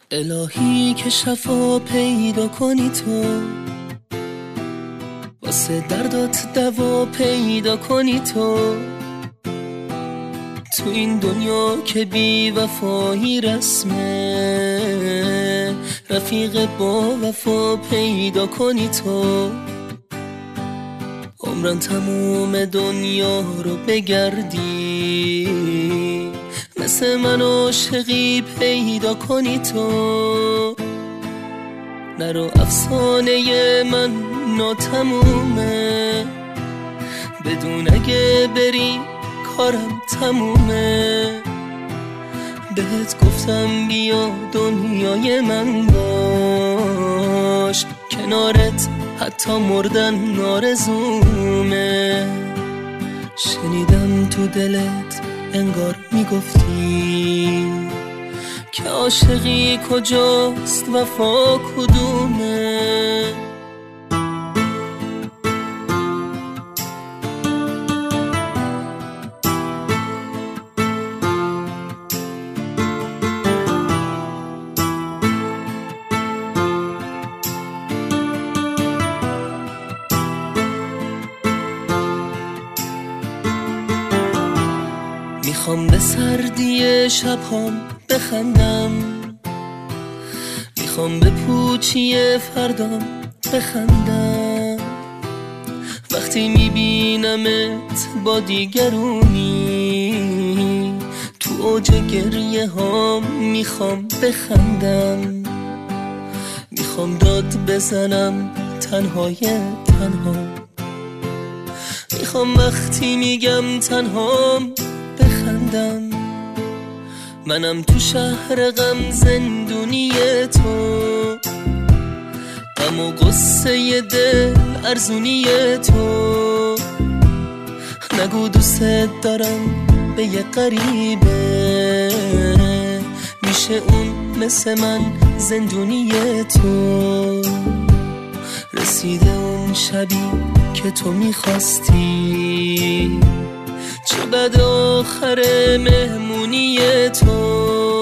الهی که شفا پیدا کنی تو، واسه دردات دوا پیدا کنی تو این دنیا که بی وفایی رسمه، رفیق با وفا پیدا کنی تو. عمران تموم دنیا رو بگردی، مثل من عاشقی پیدا کنی تو. نرو افسانه من ناتمومه، بدون اگه بری کارم تمومه. بهت گفتم بیا دنیای من باش، کنارت حتی مردن آرزومه. شنیدم تو دلت انگار میگفتی که عاشقی کجاست وفا کدومه. میخوام به سردی شبهام بخندم، میخوام به پوچی فردام بخندم. وقتی میبینمت با دیگرونی، تو اوج گریه هام میخوام بخندم. میخوام داد بزنم تنهای تنها، میخوام وقتی میگم تنهام بخندم. منم تو شهر غم زندونی تو، غم و غصه دل ارزونی تو. نگو دوست دارم به یه غریبه، میشه اون مثل من زندونی تو. رسیده اون شبی که تو میخواستی، چه بد آخر مهمونی تو.